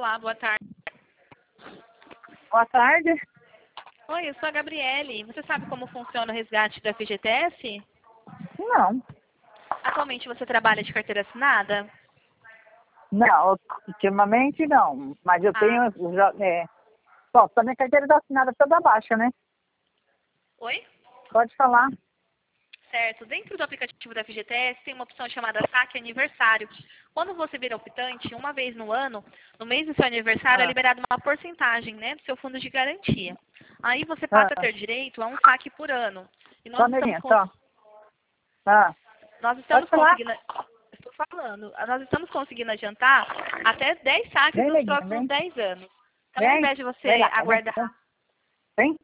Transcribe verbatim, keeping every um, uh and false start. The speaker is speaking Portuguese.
Olá, boa tarde. Boa tarde. Oi, eu sou a Gabriele. Você sabe como funciona o resgate do F G T S? Não. Atualmente você trabalha de carteira assinada? Não, ultimamente não. Mas eu Ah, tenho. Já, é, bom, só minha carteira está assinada toda baixa, né? oi? Pode falar. Certo. Dentro do aplicativo da F G T S tem uma opção chamada Saque Aniversário. Quando você vira optante, uma vez no ano, no mês do seu aniversário, é Ah, liberada uma porcentagem, né, do seu fundo de garantia. Aí você passa a ah, ter direito a um saque por ano. E só um nós estamos, minutinho, cons- só. Ah, nós pode estamos falar? conseguindo... Estou falando. Nós estamos conseguindo adiantar até dez saques Vem, nos neguinho, próximos vem. dez anos. Então, ao Vem, invés de vem você lá, vem. aguardar Vem.